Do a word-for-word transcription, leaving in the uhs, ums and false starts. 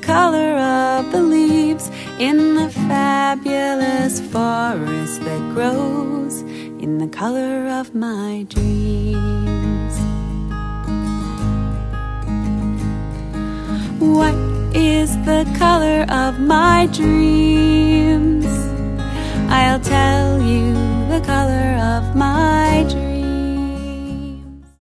color of the leaves in the fabulous forest that grows in the color of my dreams. What is the color of my dreams? I'll tell you the color of my dreams.